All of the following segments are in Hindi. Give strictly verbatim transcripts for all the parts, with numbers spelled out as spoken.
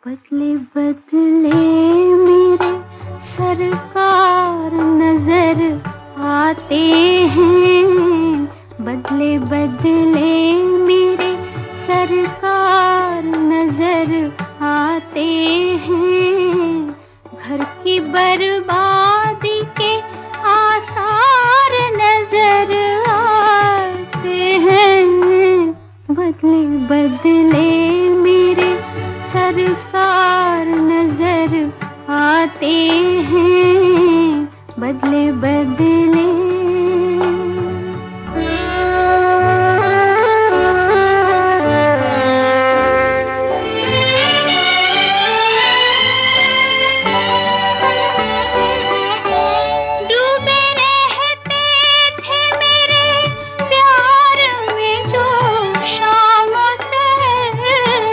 बदले बदले मेरे सरकार नजर आते हैं, बदले बदले मेरे सरकार नजर आते हैं। घर की बर्बादी के आसार नजर आते हैं, बदले बदले मेरे सरकार नजर आते हैं, बदले बदले। डूबे रहते थे मेरे प्यार में जो शाम सहर,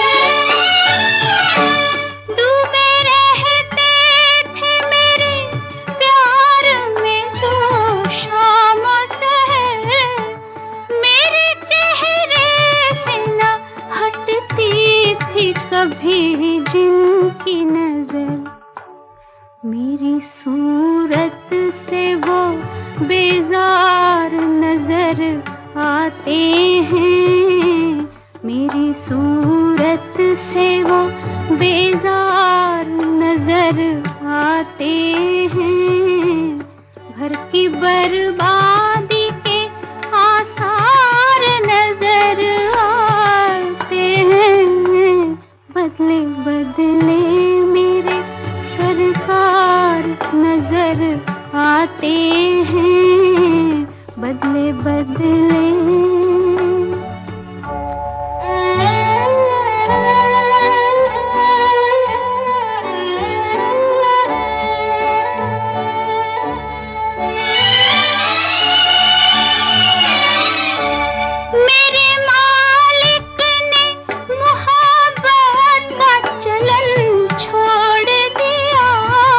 डूबे रहते थे मेरे प्यार में जो शाम सहर। मेरे चेहरे से न हटती थी कभी जिनकी नजर, मेरी सूरत से वो बेजार नजर आते हैं, मेरी सूरत से वो बेजार नजर आते हैं। घर की बर्बादी के आसार नजर आते हैं, बदले बदले मेरे सरकार नजर आते हैं, बदले बदले। मेरे मालिक ने मोहब्बत का चलन छोड़ दिया,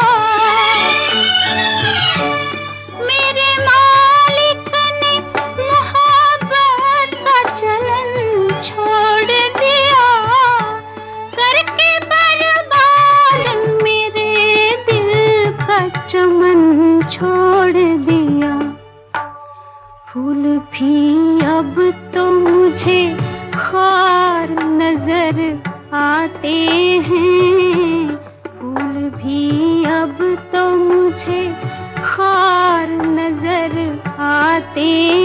मेरे मालिक ने मोहब्बत का चलन छोड़ दिया। करके बर्बाद मेरे दिल का चमन छोड़ दिया। फूल भी अब तो मुझे खार नजर आते हैं, फूल भी अब तो मुझे खार नजर आते